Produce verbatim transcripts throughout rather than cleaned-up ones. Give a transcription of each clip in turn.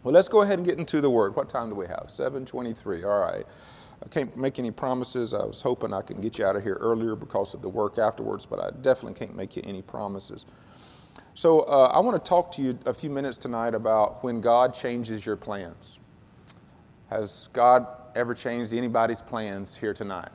Well, let's go ahead and get into the Word. What time do we have? seven twenty-three. All right. I can't make any promises. I was hoping I could get you out of here earlier because of the work afterwards, but I definitely can't make you any promises. So uh, I want to talk to you a few minutes tonight about when God changes your plans. Has God ever changed anybody's plans here tonight?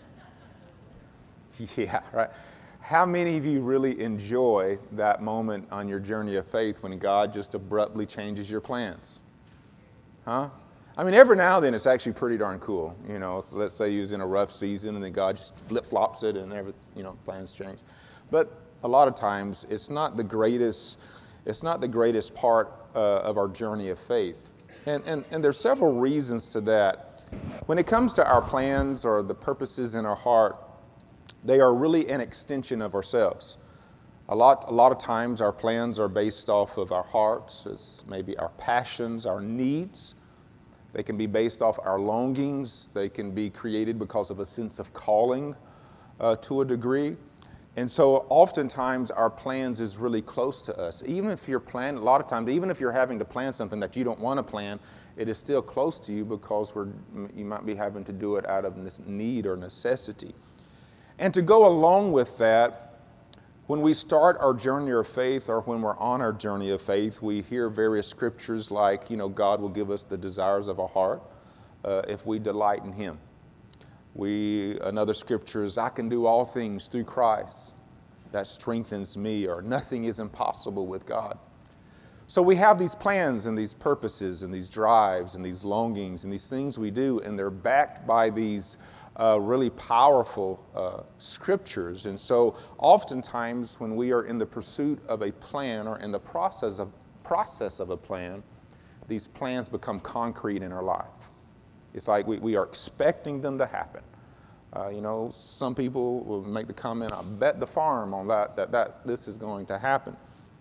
Yeah, right. How many of you really enjoy that moment on your journey of faith when God just abruptly changes your plans? Huh? I mean, every now and then it's actually pretty darn cool. You know, so let's say you was in a rough season and then God just flip-flops it and every, you know, plans change. But a lot of times it's not the greatest, it's not the greatest part uh, of our journey of faith. And, and, and there's several reasons to that. When it comes to our plans or the purposes in our heart, they are really an extension of ourselves. A lot, a lot of times our plans are based off of our hearts, it's maybe our passions, our needs. They can be based off our longings. They can be created because of a sense of calling uh, to a degree. And so oftentimes our plans is really close to us. Even if you're planning, a lot of times, even if you're having to plan something that you don't want to plan, it is still close to you because we're, you might be having to do it out of need or necessity. And to go along with that, when we start our journey of faith or when we're on our journey of faith, we hear various scriptures like, you know, God will give us the desires of our heart uh, if we delight in Him. We, another scripture is, I can do all things through Christ that strengthens me, or nothing is impossible with God. So we have these plans and these purposes and these drives and these longings and these things we do, and they're backed by these Uh, really powerful uh, scriptures. And so oftentimes when we are in the pursuit of a plan or in the process of process of a plan, these plans become concrete in our life. It's like we, we are expecting them to happen. Uh, you know, some people will make the comment, I bet the farm on that, that, that this is going to happen.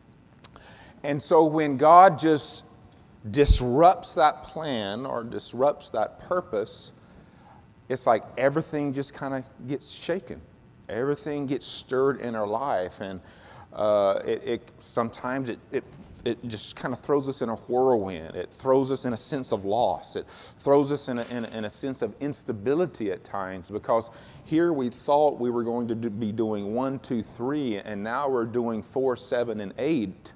And so when God just disrupts that plan or disrupts that purpose, it's like everything just kind of gets shaken. Everything gets stirred in our life. And uh, it, it sometimes it, it, it just kind of throws us in a whirlwind. It throws us in a sense of loss. It throws us in a, in a, in a sense of instability at times, because here we thought we were going to do, be doing one, two, three, and now we're doing four, seven, and eight.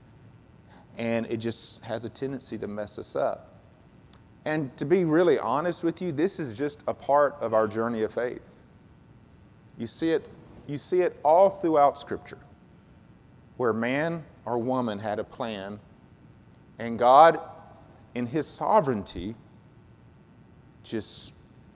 And it just has a tendency to mess us up. And to be really honest with you, this is just a part of our journey of faith. You see it, you see it all throughout Scripture, where man or woman had a plan, and God, in His sovereignty, just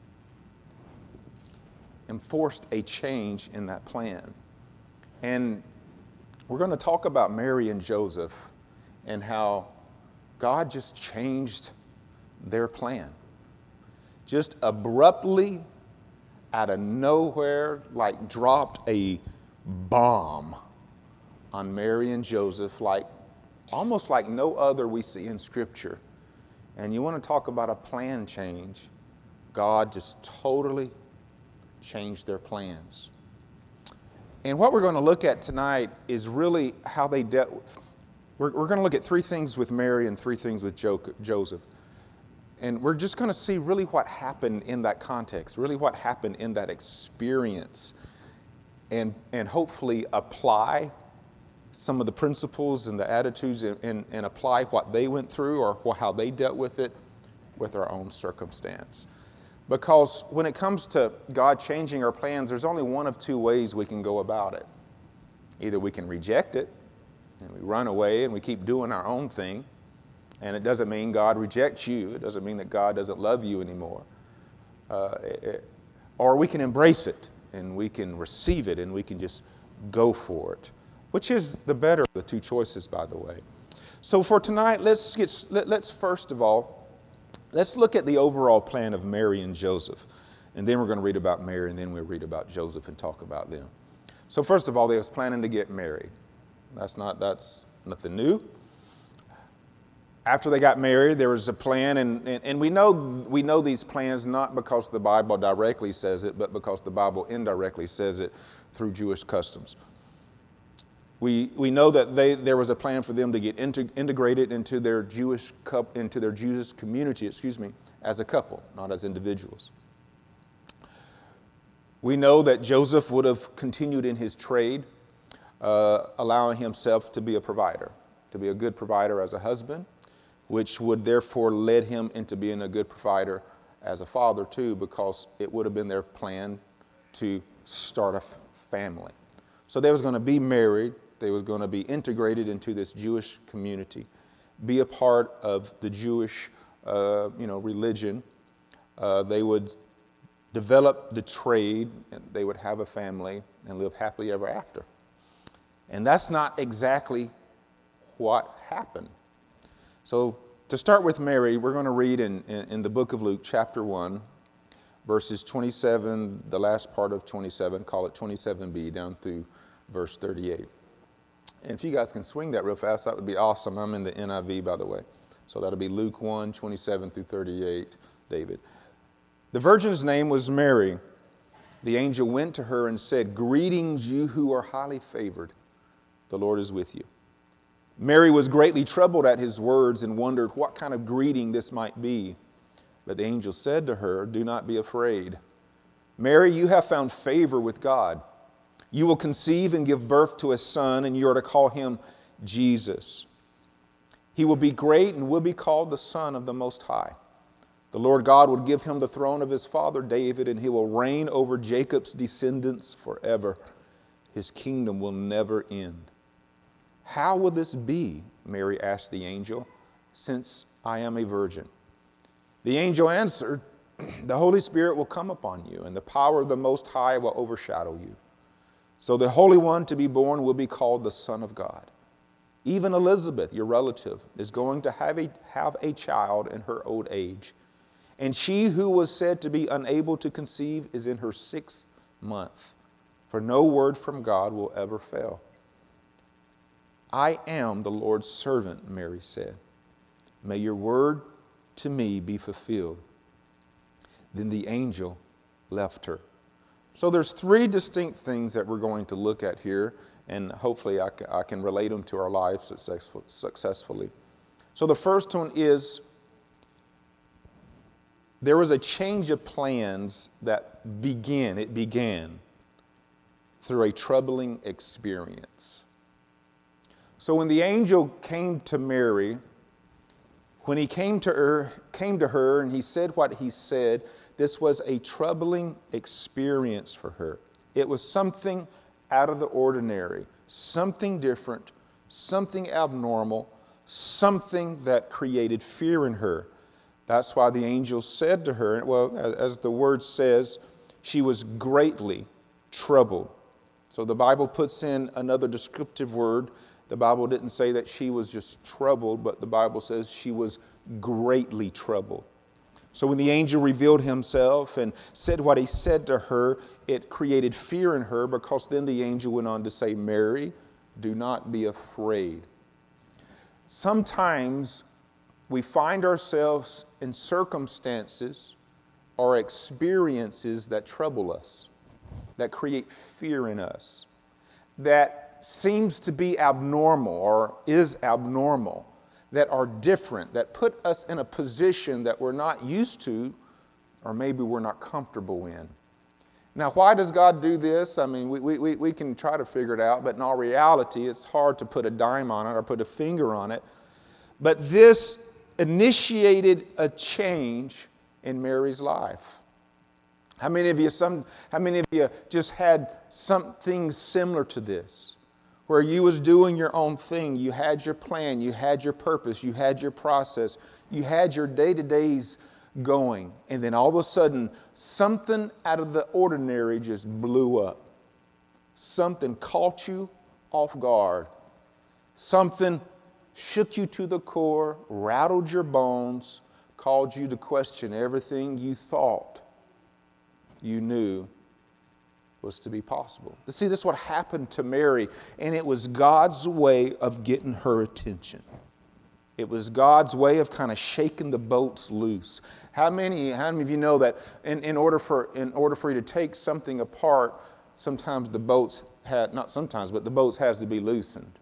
enforced a change in that plan. And we're going to talk about Mary and Joseph and how God just changed their plan. Just abruptly, out of nowhere, like dropped a bomb on Mary and Joseph, like almost like no other we see in Scripture. And you want to talk about a plan change, God just totally changed their plans. And what we're going to look at tonight is really how they dealt. We're, we're going to look at three things with Mary and three things with jo- Joseph. And we're just going to see really what happened in that context, really what happened in that experience, and, and hopefully apply some of the principles and the attitudes and, and, and apply what they went through or how they dealt with it with our own circumstance. Because when it comes to God changing our plans, there's only one of two ways we can go about it. Either we can reject it and we run away and we keep doing our own thing. And it doesn't mean God rejects you. It doesn't mean that God doesn't love you anymore. Uh, it, or we can embrace it and we can receive it and we can just go for it, which is the better of the two choices, by the way. So for tonight, let's get let, let's first of all, let's look at the overall plan of Mary and Joseph. And then we're going to read about Mary, and then we'll read about Joseph and talk about them. So first of all, they was planning to get married. That's not that's nothing new. After they got married, there was a plan, and, and, and we know we know these plans not because the Bible directly says it, but because the Bible indirectly says it through Jewish customs. We, we know that they, there was a plan for them to get into, integrated into their Jewish cup, into their Jewish community, excuse me, as a couple, not as individuals. We know that Joseph would have continued in his trade, uh, allowing himself to be a provider, to be a good provider as a husband, which would therefore lead him into being a good provider as a father too, because it would have been their plan to start a f- family. So they was going to be married. They was going to be integrated into this Jewish community, be a part of the Jewish, uh, you know, religion. Uh, they would develop the trade, and they would have a family and live happily ever after. And that's not exactly what happened. So to start with Mary, we're going to read in, in, in the book of Luke, chapter one, verses twenty-seven, the last part of twenty-seven, call it twenty-seven b, down through verse thirty-eight. And if you guys can swing that real fast, that would be awesome. I'm in the N I V, by the way. So that'll be Luke one, twenty-seven through thirty-eight, David. The virgin's name was Mary. The angel went to her and said, "Greetings, you who are highly favored. The Lord is with you." Mary was greatly troubled at his words and wondered what kind of greeting this might be. But the angel said to her, "Do not be afraid. Mary, you have found favor with God. You will conceive and give birth to a son, and you are to call him Jesus. He will be great and will be called the Son of the Most High. The Lord God will give him the throne of his father David, and he will reign over Jacob's descendants forever. His kingdom will never end." "How will this be?" Mary asked the angel, "since I am a virgin?" The angel answered, "The Holy Spirit will come upon you, and the power of the Most High will overshadow you. So the Holy One to be born will be called the Son of God. Even Elizabeth, your relative, is going to have a, have a child in her old age. And she who was said to be unable to conceive is in her sixth month. For no word from God will ever fail." "I am the Lord's servant," Mary said. "May your word to me be fulfilled." Then the angel left her. So there's three distinct things that we're going to look at here, and hopefully I can, I can relate them to our lives successful, successfully. So the first one is, there was a change of plans that began, it began through a troubling experience. So when the angel came to Mary, when he came to her, came to her and he said what he said, this was a troubling experience for her. It was something out of the ordinary, something different, something abnormal, something that created fear in her. That's why the angel said to her, well, as the word says, she was greatly troubled. So the Bible puts in another descriptive word. The Bible didn't say that she was just troubled, but the Bible says she was greatly troubled. So when the angel revealed himself and said what he said to her, it created fear in her, because then the angel went on to say, "Mary, do not be afraid." Sometimes we find ourselves in circumstances or experiences that trouble us, that create fear in us, that seems to be abnormal or is abnormal, that are different, that put us in a position that we're not used to, or maybe we're not comfortable in. Now, why does God do this? I mean, we, we, we can try to figure it out, but in all reality, it's hard to put a dime on it or put a finger on it. But this initiated a change in Mary's life. How many of you, some, how many of you just had something similar to this? Where you was doing your own thing, you had your plan, you had your purpose, you had your process, you had your day-to-days going, and then all of a sudden, something out of the ordinary just blew up. Something caught you off guard. Something shook you to the core, rattled your bones, caused you to question everything you thought you knew was to be possible. To see, this is what happened to Mary, and it was God's way of getting her attention. It was God's way of kind of shaking the boats loose. How many, how many of you know that in, in order for in order for you to take something apart, sometimes the boats had, not sometimes, but the boats has to be loosened.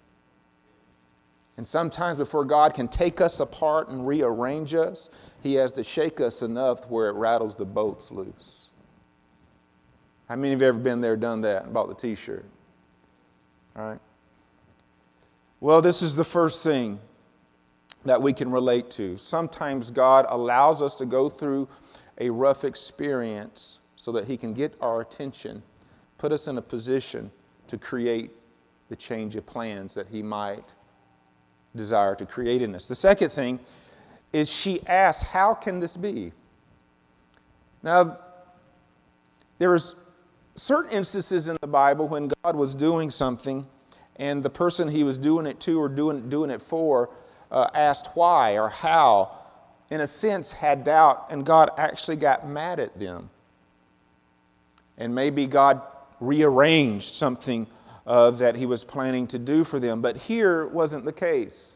And sometimes before God can take us apart and rearrange us, He has to shake us enough where it rattles the boats loose. How many of you have ever been there, done that, and bought the t-shirt? All right. Well, this is the first thing that we can relate to. Sometimes God allows us to go through a rough experience so that He can get our attention, put us in a position to create the change of plans that He might desire to create in us. The second thing is she asks, how can this be? Now, there was certain instances in the Bible when God was doing something and the person He was doing it to or doing, doing it for uh, asked why or how, in a sense had doubt, and God actually got mad at them. And maybe God rearranged something uh, that He was planning to do for them. But here wasn't the case.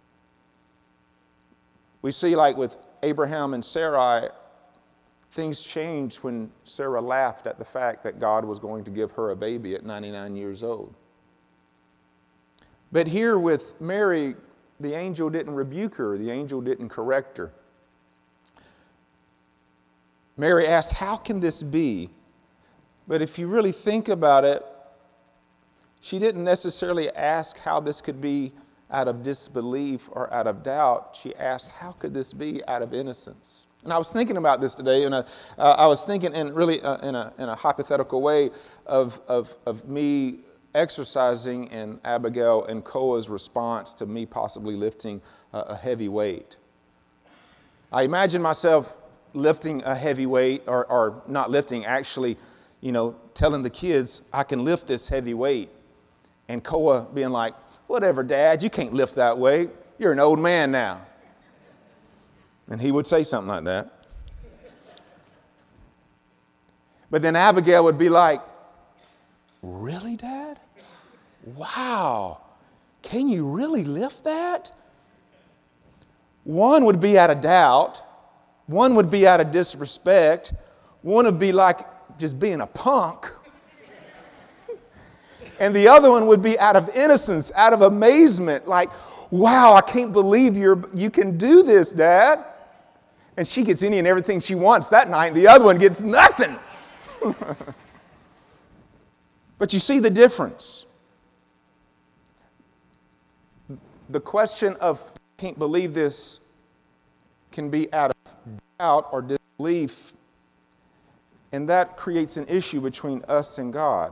We see, like with Abraham and Sarai, things changed when Sarah laughed at the fact that God was going to give her a baby at ninety-nine years old. But here with Mary, the angel didn't rebuke her. The angel didn't correct her. Mary asked, how can this be? But if you really think about it, she didn't necessarily ask how this could be out of disbelief or out of doubt. She asked, how could this be out of innocence? And I was thinking about this today, and uh, I was thinking in really uh, in, a, in a hypothetical way of, of, of me exercising in Abigail and Koa's response to me possibly lifting a, a heavy weight. I imagine myself lifting a heavy weight, or, or not lifting, actually, you know, telling the kids, I can lift this heavy weight. And Koa being like, whatever, Dad, you can't lift that weight. You're an old man now. And he would say something like that. But then Abigail would be like, really, Dad? Wow. Can you really lift that? One would be out of doubt. One would be out of disrespect. One would be like just being a punk. And the other one would be out of innocence, out of amazement, like, wow, I can't believe you're, you can do this, Dad. And she gets any and everything she wants that night. The other one gets nothing. But you see the difference. The question of, can't believe this, can be out of doubt or disbelief. And that creates an issue between us and God.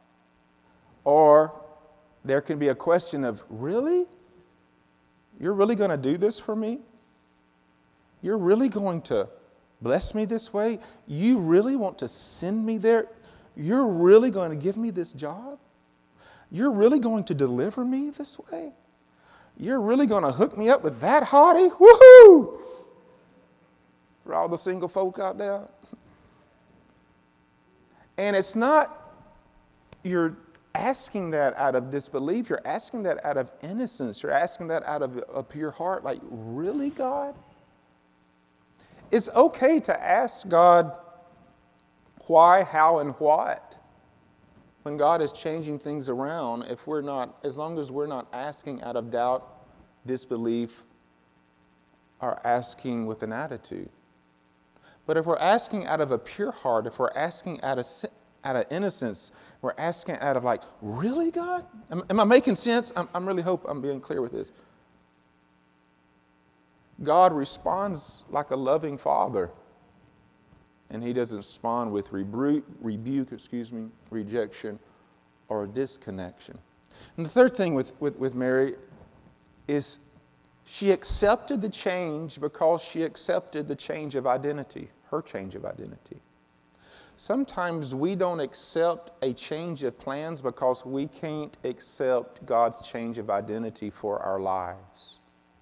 Or there can be a question of, really? You're really going to do this for me? You're really going to bless me this way? You really want to send me there? You're really going to give me this job? You're really going to deliver me this way? You're really going to hook me up with that hottie? Woohoo! For all the single folk out there. And it's not you're asking that out of disbelief. You're asking that out of innocence. You're asking that out of a pure heart. Like, really, God? It's okay to ask God why, how, and what when God is changing things around, if we're not, as long as we're not asking out of doubt, disbelief, or asking with an attitude. But if we're asking out of a pure heart, if we're asking out of out of innocence, we're asking out of like, really, God? Am, am I making sense? I'm, I'm really hope I'm being clear with this. God responds like a loving father, and He doesn't respond with rebuke, rebuke, excuse me, rejection, or disconnection. And the third thing with, with, with Mary is she accepted the change because she accepted the change of identity, her change of identity. Sometimes we don't accept a change of plans because we can't accept God's change of identity for our lives.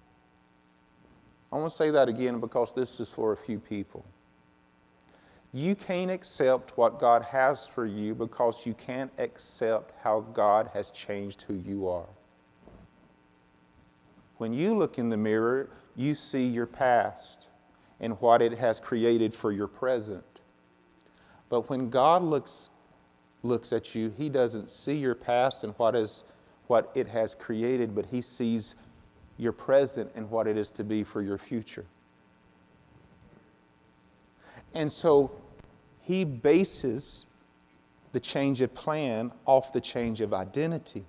I want to say that again because this is for a few people. You can't accept what God has for you because you can't accept how God has changed who you are. When you look in the mirror, you see your past and what it has created for your present. But when God looks looks at you, he doesn't see your past and what is what it has created, but he sees your present and what it is to be for your future. And so he bases the change of plan off the change of identity.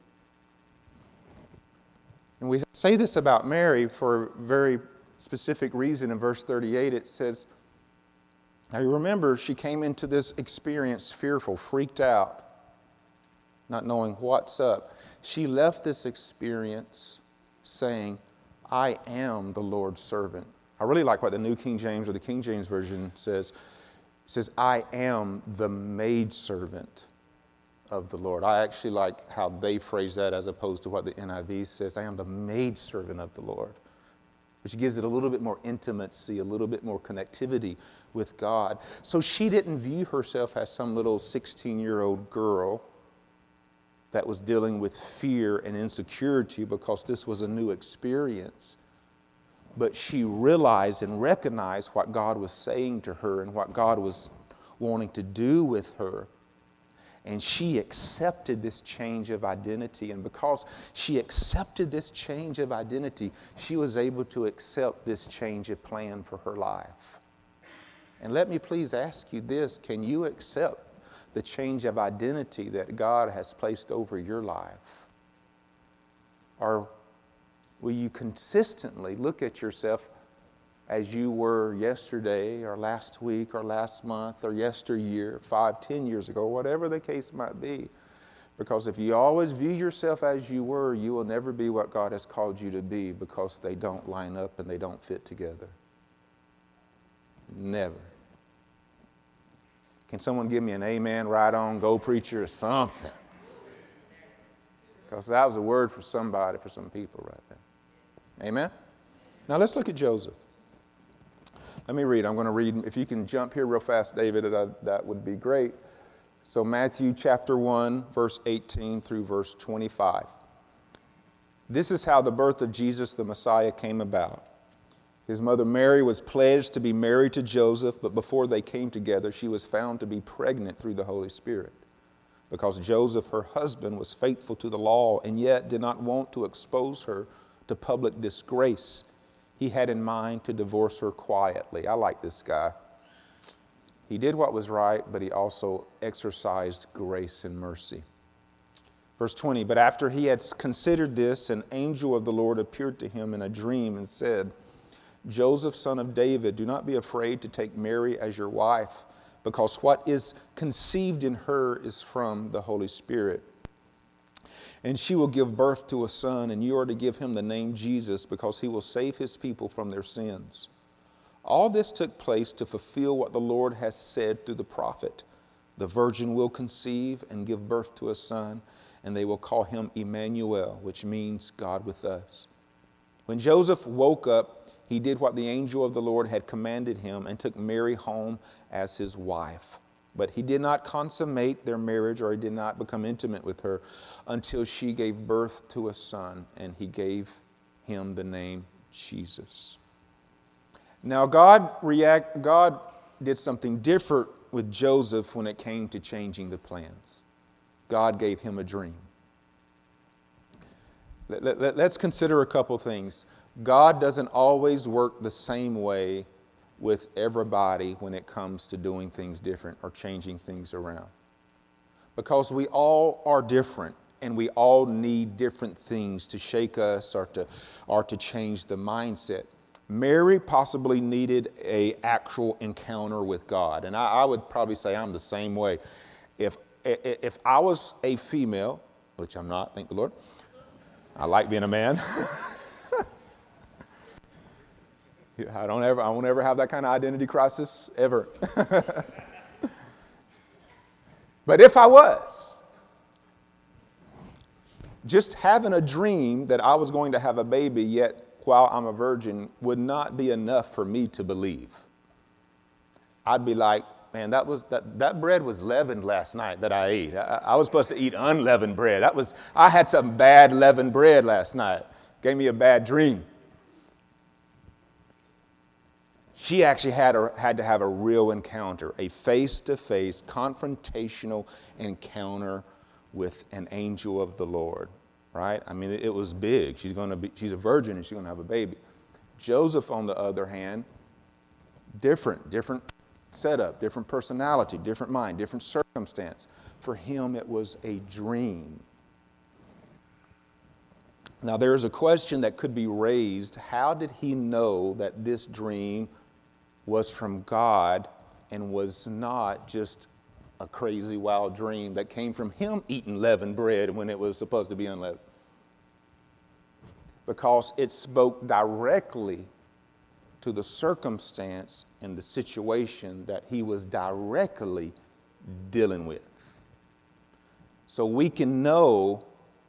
And we say this about Mary for a very specific reason. In verse thirty-eight it says, now you remember she came into this experience fearful, freaked out, not knowing what's up. She left this experience saying, I am the Lord's servant. I really like what the New King James or the King James Version says. It says, I am the maidservant of the Lord. I actually like how they phrase that as opposed to what the N I V says. I am the maidservant of the Lord, which gives it a little bit more intimacy, a little bit more connectivity with God. So she didn't view herself as some little sixteen-year-old girl that was dealing with fear and insecurity because this was a new experience. But she realized and recognized what God was saying to her and what God was wanting to do with her. And she accepted this change of identity. And because she accepted this change of identity, she was able to accept this change of plan for her life. And let me please ask you this: can you accept the change of identity that God has placed over your life? Or will you consistently look at yourself as you were yesterday or last week or last month or yesteryear, five, ten years ago, whatever the case might be? Because if you always view yourself as you were, you will never be what God has called you to be, because they don't line up and they don't fit together. Never. Can someone give me an amen, right on, go preacher, or something? Because that was a word for somebody, for some people right there. Amen? Now let's look at Joseph. Let me read. I'm going to read. If you can jump here real fast, David, that, that would be great. So Matthew chapter one, verse eighteen through verse twenty-five. This is how the birth of Jesus the Messiah came about. His mother Mary was pledged to be married to Joseph, but before they came together, she was found to be pregnant through the Holy Spirit. Because Joseph, her husband, was faithful to the law and yet did not want to expose her to public disgrace, he had in mind to divorce her quietly. I like this guy. He did what was right, but he also exercised grace and mercy. Verse twenty, but after he had considered this, an angel of the Lord appeared to him in a dream and said, Joseph, son of David, do not be afraid to take Mary as your wife, because what is conceived in her is from the Holy Spirit. And she will give birth to a son, and you are to give him the name Jesus, because he will save his people from their sins. All this took place to fulfill what the Lord has said through the prophet. The virgin will conceive and give birth to a son, and they will call him Emmanuel, which means God with us. When Joseph woke up, he did what the angel of the Lord had commanded him and took Mary home as his wife. But he did not consummate their marriage, or he did not become intimate with her until she gave birth to a son, and he gave him the name Jesus. Now God react, God did something different with Joseph when it came to changing the plans. God gave him a dream. Let, let, let's consider a couple things. God doesn't always work the same way with everybody when it comes to doing things different or changing things around. Because we all are different, and we all need different things to shake us or to, or to change the mindset. Mary possibly needed an actual encounter with God. And I, I would probably say I'm the same way. If, if I was a female, which I'm not, thank the Lord. I like being a man. I don't ever, I won't ever have that kind of identity crisis, ever. But if I was, just having a dream that I was going to have a baby, yet while I'm a virgin, would not be enough for me to believe. I'd be like, man, that was that, that bread was leavened last night that I ate. I, I was supposed to eat unleavened bread. That was I had some bad leavened bread last night. Gave me a bad dream. She actually had, a, had to have a real encounter, a face-to-face, confrontational encounter with an angel of the Lord, right? I mean, it, it was big. She's going to be, she's a virgin and she's going to have a baby. Joseph, on the other hand, different, different setup, different personality, different mind, different circumstance. For him, it was a dream. Now, there is a question that could be raised. How did he know that this dream was from God and was not just a crazy, wild dream that came from him eating leavened bread when it was supposed to be unleavened? Because it spoke directly to the circumstance and the situation that he was directly dealing with. So we can know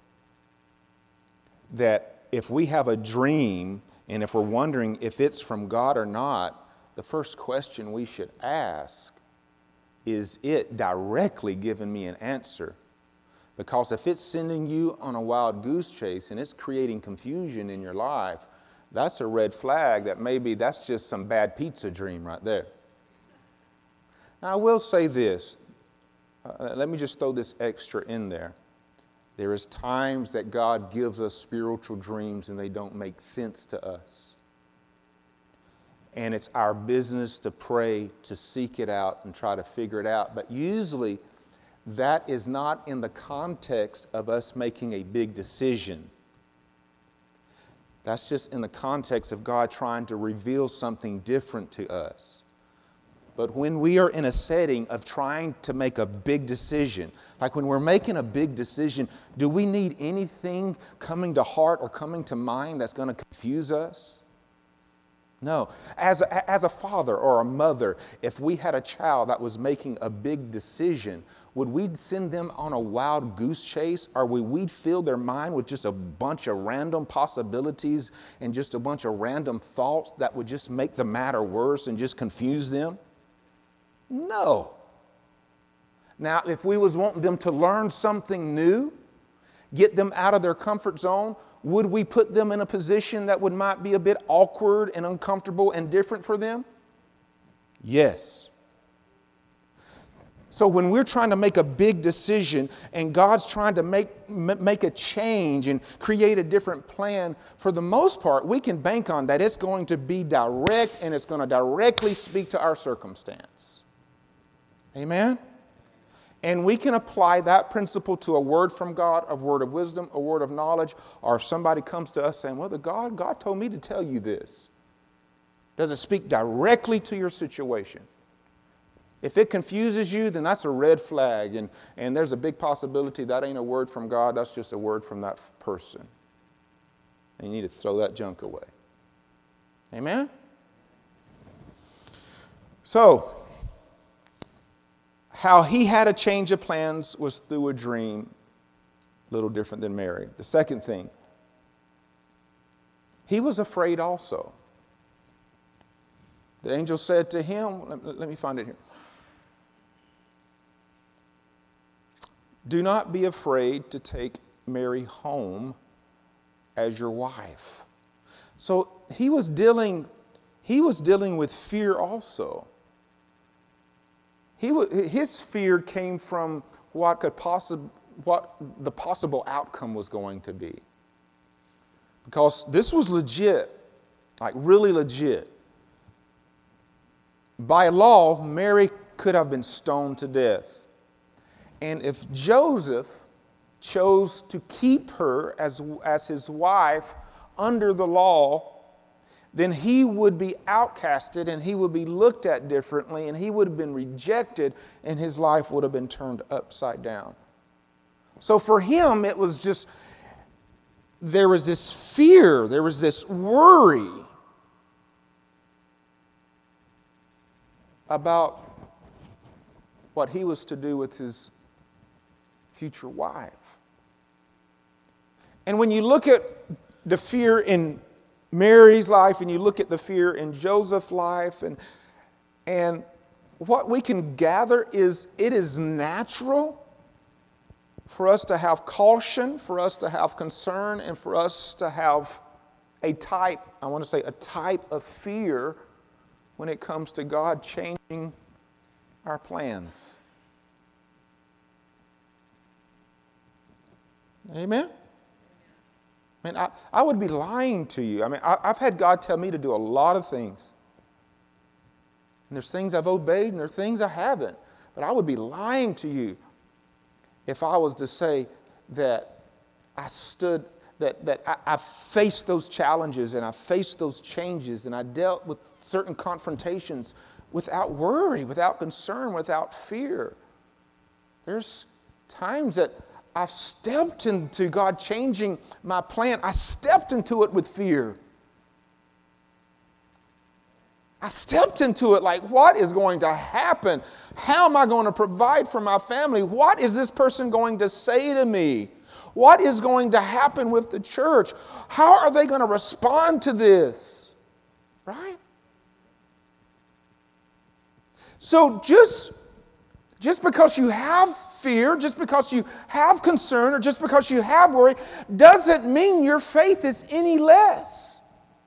that if we have a dream and if we're wondering if it's from God or not, the first question we should ask, is it directly giving me an answer? Because if it's sending you on a wild goose chase and it's creating confusion in your life, that's a red flag that maybe that's just some bad pizza dream right there. Now, I will say this. Uh, let me just throw this extra in there. There is times that God gives us spiritual dreams and they don't make sense to us. And it's our business to pray, to seek it out and try to figure it out. But usually that is not in the context of us making a big decision. That's just in the context of God trying to reveal something different to us. But when we are in a setting of trying to make a big decision, like when we're making a big decision, do we need anything coming to heart or coming to mind that's going to confuse us? No. As a, as a father or a mother, if we had a child that was making a big decision, would we send them on a wild goose chase, or would we fill their mind with just a bunch of random possibilities and just a bunch of random thoughts that would just make the matter worse and just confuse them? No. Now, if we was wanting them to learn something new, get them out of their comfort zone, would we put them in a position that would might be a bit awkward and uncomfortable and different for them? Yes. So when we're trying to make a big decision and God's trying to make, make a change and create a different plan, for the most part, we can bank on that it's going to be direct and it's going to directly speak to our circumstance. Amen? And we can apply that principle to a word from God, a word of wisdom, a word of knowledge, or if somebody comes to us saying, well, the God, God told me to tell you this. Does it speak directly to your situation? If it confuses you, then that's a red flag, and, and there's a big possibility that ain't a word from God, that's just a word from that person. And you need to throw that junk away. Amen? So, how he had a change of plans was through a dream, a little different than Mary. The second thing, he was afraid also. The angel said to him, let, let me find it here. Do not be afraid to take Mary home as your wife. So he was dealing, he was dealing with fear also. He, his fear came from what could possibly, what the possible outcome was going to be. Because this was legit, like really legit. By law, Mary could have been stoned to death. And if Joseph chose to keep her as, as his wife under the law, then he would be outcasted and he would be looked at differently and he would have been rejected and his life would have been turned upside down. So for him, it was just, there was this fear, there was this worry about what he was to do with his future wife. And when you look at the fear in Mary's life and you look at the fear in Joseph's life, and, and what we can gather is it is natural for us to have caution, for us to have concern, and for us to have a type, I want to say a type of fear when it comes to God changing our plans. Amen? I mean, I, I would be lying to you. I mean, I, I've had God tell me to do a lot of things. And there's things I've obeyed and there's things I haven't. But I would be lying to you if I was to say that I stood, that, that I, I faced those challenges and I faced those changes and I dealt with certain confrontations without worry, without concern, without fear. There's times that I've stepped into God changing my plan. I stepped into it with fear. I stepped into it like, what is going to happen? How am I going to provide for my family? What is this person going to say to me? What is going to happen with the church? How are they going to respond to this? Right? So just, just because you have fear, just because you have concern, or just because you have worry, doesn't mean your faith is any less.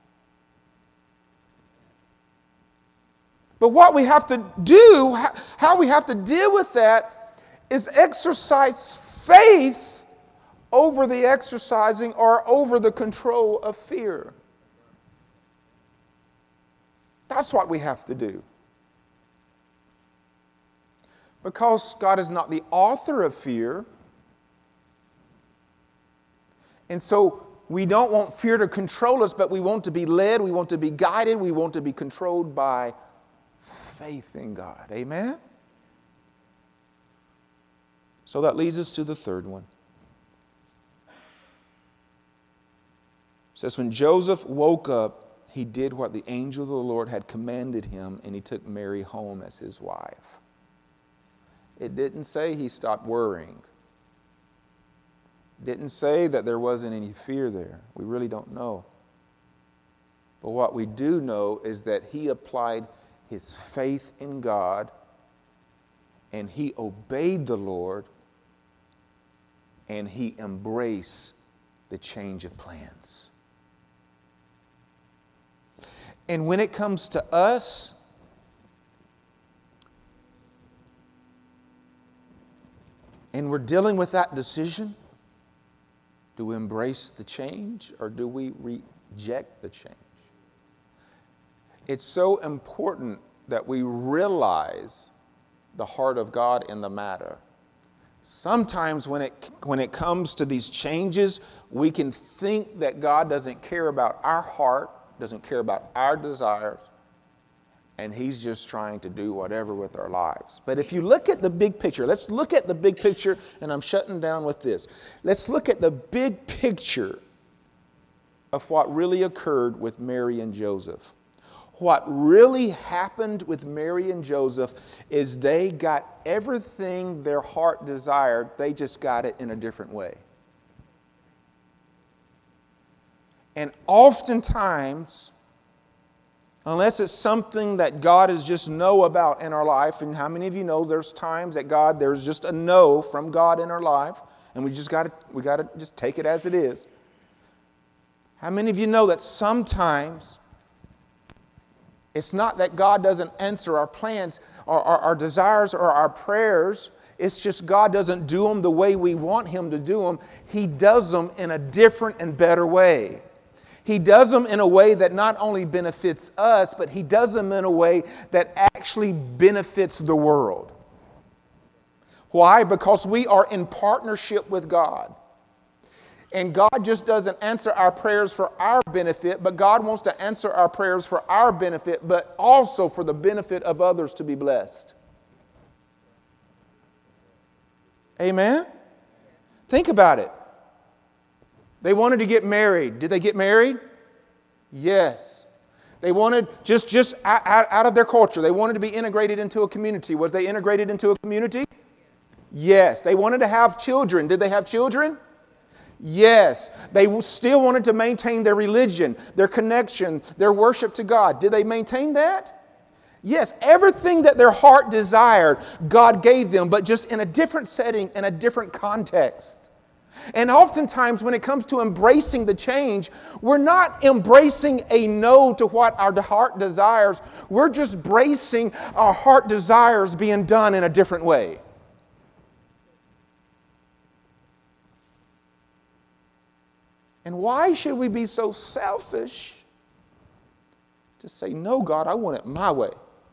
But what we have to do, how we have to deal with that, is exercise faith over the exercising or over the control of fear. That's what we have to do. Because God is not the author of fear. And so we don't want fear to control us, but we want to be led, we want to be guided, we want to be controlled by faith in God. Amen? So that leads us to the third one. It says, when Joseph woke up, he did what the angel of the Lord had commanded him, and he took Mary home as his wife. It didn't say he stopped worrying. It didn't say that there wasn't any fear there. We really don't know. But what we do know is that he applied his faith in God, and he obeyed the Lord, and he embraced the change of plans. And when it comes to us, and we're dealing with that decision, do we embrace the change or do we reject the change? It's so important that we realize the heart of God in the matter. Sometimes when it, when it comes to these changes, we can think that God doesn't care about our heart, doesn't care about our desires, and He's just trying to do whatever with our lives. But if you look at the big picture, let's look at the big picture, and I'm shutting down with this. Let's look at the big picture of what really occurred with Mary and Joseph. What really happened with Mary and Joseph is they got everything their heart desired, they just got it in a different way. And oftentimes, unless it's something that God is just know about in our life, and how many of you know there's times that God, there's just a no from God in our life, and we just got to we got to just take it as it is. How many of you know that sometimes it's not that God doesn't answer our plans or our, our desires or our prayers. It's just God doesn't do them the way we want Him to do them. He does them in a different and better way. He does them in a way that not only benefits us, but He does them in a way that actually benefits the world. Why? Because we are in partnership with God. And God just doesn't answer our prayers for our benefit, but God wants to answer our prayers for our benefit, but also for the benefit of others to be blessed. Amen? Think about it. They wanted to get married. Did they get married? Yes. They wanted, just, just out, out of their culture, they wanted to be integrated into a community. Was they integrated into a community? Yes. They wanted to have children. Did they have children? Yes. They still wanted to maintain their religion, their connection, their worship to God. Did they maintain that? Yes. Everything that their heart desired, God gave them, but just in a different setting, in a different context. And oftentimes when it comes to embracing the change, we're not embracing a no to what our heart desires. We're just bracing our heart desires being done in a different way. And why should we be so selfish to say, no, God, I want it my way.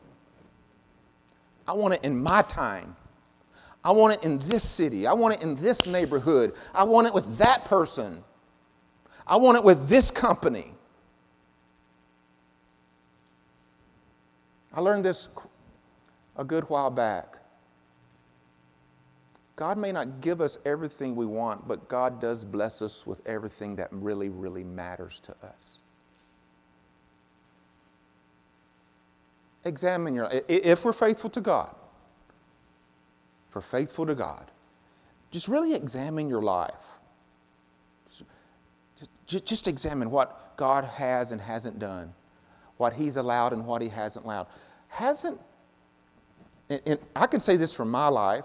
I want it in my time. I want it in this city. I want it in this neighborhood. I want it with that person. I want it with this company. I learned this a good while back. God may not give us everything we want, but God does bless us with everything that really, really matters to us. Examine your life. If we're faithful to God, if we're faithful to God, just really examine your life. Just, just examine what God has and hasn't done, what He's allowed and what He hasn't allowed. Hasn't, and, and I can say this from my life,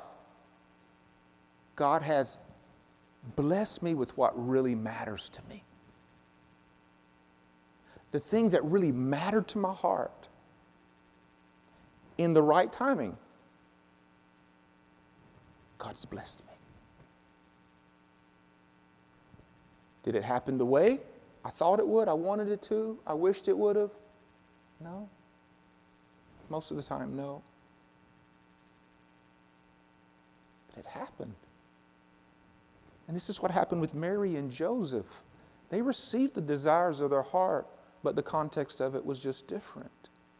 God has blessed me with what really matters to me. The things that really matter to my heart in the right timing. God's blessed me. Did it happen the way I thought it would? I wanted it to? I wished it would have? No. Most of the time, no. But it happened. And this is what happened with Mary and Joseph. They received the desires of their heart, but the context of it was just different.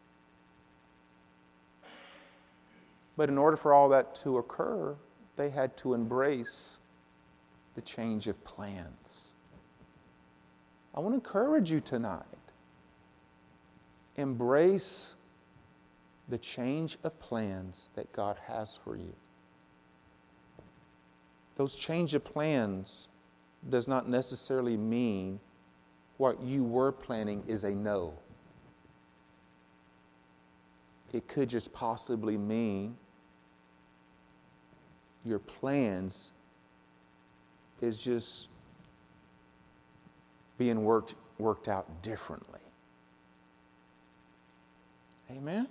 But in order for all that to occur, they had to embrace the change of plans. I want to encourage you tonight. Embrace the change of plans that God has for you. Those change of plans does not necessarily mean what you were planning is a no. It could just possibly mean your plans is just being worked, worked out differently. Amen?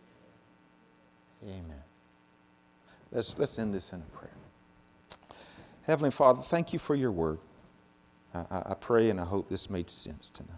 Amen. Let's, let's end this in a prayer. Heavenly Father, thank you for your word. I, I pray and I hope this made sense tonight.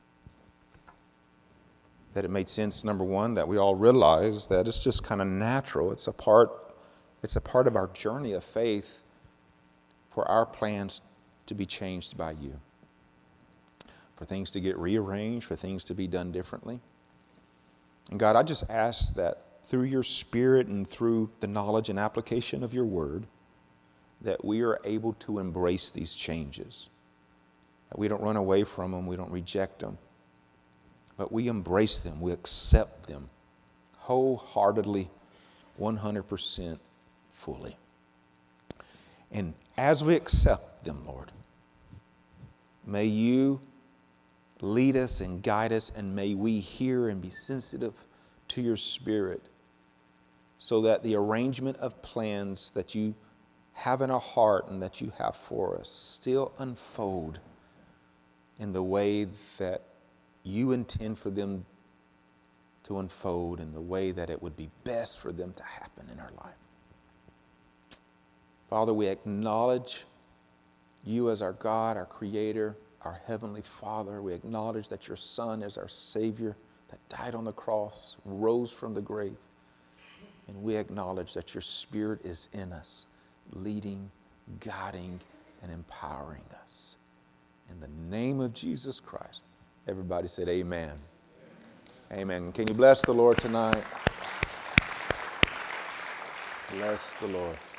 That it made sense, number one, that we all realize that it's just kind of natural. It's a part, it's a part of our journey of faith for our plans to be changed by you. For things to get rearranged, for things to be done differently. And God, I just ask that through your Spirit and through the knowledge and application of your word, that we are able to embrace these changes. That we don't run away from them, we don't reject them, but we embrace them, we accept them wholeheartedly, one hundred percent fully. And as we accept them, Lord, may you lead us and guide us, and may we hear and be sensitive to your Spirit so that the arrangement of plans that you have in our heart and that you have for us still unfold in the way that you intend for them to unfold, in the way that it would be best for them to happen in our life. Father, we acknowledge you as our God, our Creator, our Heavenly Father. We acknowledge that your Son is our Savior, that died on the cross, rose from the grave. And we acknowledge that your Spirit is in us, leading, guiding, and empowering us. In the name of Jesus Christ. Everybody said amen. Amen. Can you bless the Lord tonight? Bless the Lord.